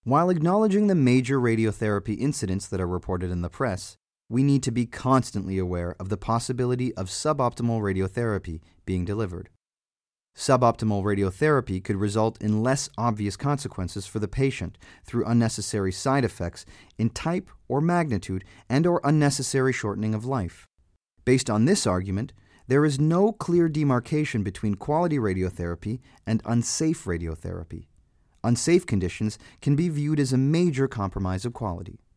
While acknowledging the major radiotherapy incidents that are reported in the press, we need to be constantly aware of the possibility of suboptimal radiotherapy being delivered. Suboptimal radiotherapy could result in less obvious consequences for the patient through unnecessary side effects in type or magnitude and/or unnecessary shortening of life. Based on this argument, there is no clear demarcation between quality radiotherapy and unsafe radiotherapy. Unsafe conditions can be viewed as a major compromise of quality.